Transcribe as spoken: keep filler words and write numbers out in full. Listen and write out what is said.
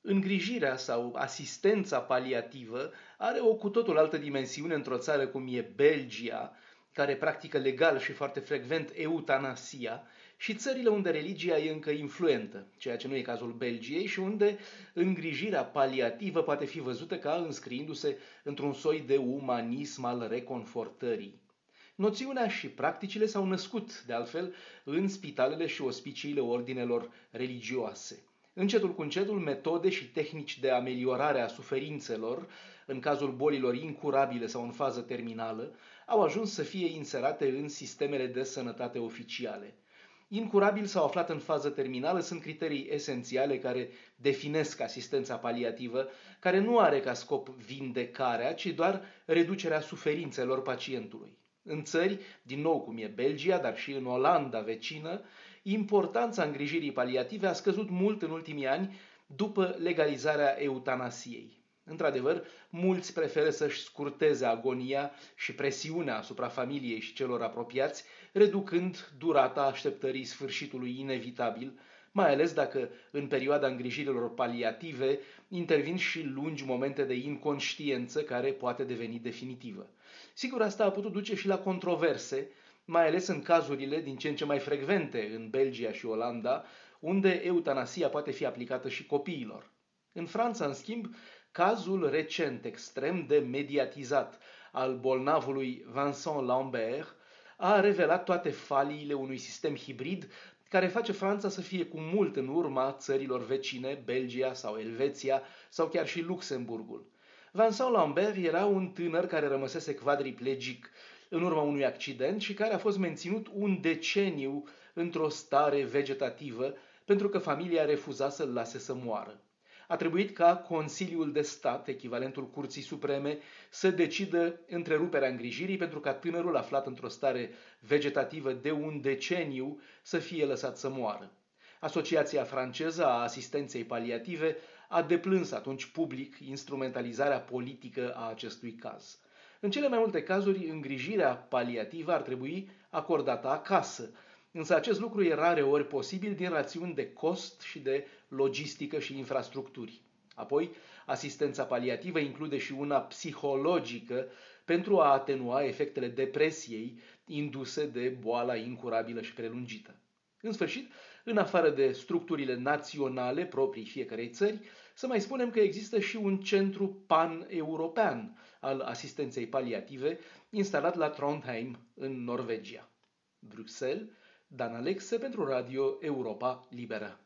Îngrijirea sau asistența paliativă are o cu totul altă dimensiune într-o țară cum e Belgia, care practică legal și foarte frecvent eutanasia, și țările unde religia e încă influentă, ceea ce nu e cazul Belgiei și unde îngrijirea paliativă poate fi văzută ca înscriindu-se într-un soi de umanism al reconfortării. Noțiunea și practicile s-au născut, de altfel, în spitalele și ospiciile ordinelor religioase. Încetul cu încetul, metode și tehnici de ameliorare a suferințelor, în cazul bolilor incurabile sau în fază terminală, au ajuns să fie inserate în sistemele de sănătate oficiale. Incurabil sau aflat în fază terminală sunt criterii esențiale care definesc asistența paliativă, care nu are ca scop vindecarea, ci doar reducerea suferințelor pacientului. În țări, din nou cum e Belgia, dar și în Olanda vecină, importanța îngrijirii paliative a scăzut mult în ultimii ani după legalizarea eutanasiei. Într-adevăr, mulți preferă să-și scurteze agonia și presiunea asupra familiei și celor apropiați, reducând durata așteptării sfârșitului inevitabil, mai ales dacă în perioada îngrijirilor paliative intervin și lungi momente de inconștiență care poate deveni definitivă. Sigur, asta a putut duce și la controverse, mai ales în cazurile din ce în ce mai frecvente în Belgia și Olanda, unde eutanasia poate fi aplicată și copiilor. În Franța, în schimb, cazul recent extrem de mediatizat al bolnavului Vincent Lambert a revelat toate faliile unui sistem hibrid care face Franța să fie cu mult în urma țărilor vecine, Belgia sau Elveția sau chiar și Luxemburgul. Vincent Lambert era un tânăr care rămăsese quadriplegic în urma unui accident și care a fost menținut un deceniu într-o stare vegetativă pentru că familia refuza să-l lase să moară. A trebuit ca Consiliul de Stat, echivalentul Curții Supreme, să decidă întreruperea îngrijirii pentru ca tânărul aflat într-o stare vegetativă de un deceniu să fie lăsat să moară. Asociația franceză a asistenței paliative a deplâns atunci public instrumentalizarea politică a acestui caz. În cele mai multe cazuri, îngrijirea paliativă ar trebui acordată acasă, însă acest lucru e rareori posibil din rațiuni de cost și de logistică și infrastructuri. Apoi, asistența paliativă include și una psihologică pentru a atenua efectele depresiei induse de boala incurabilă și prelungită. În sfârșit, în afară de structurile naționale proprii fiecărei țări, să mai spunem că există și un centru pan-european al asistenței paliative instalat la Trondheim, în Norvegia. Bruxelles, Dan Alexe pentru Radio Europa Liberă.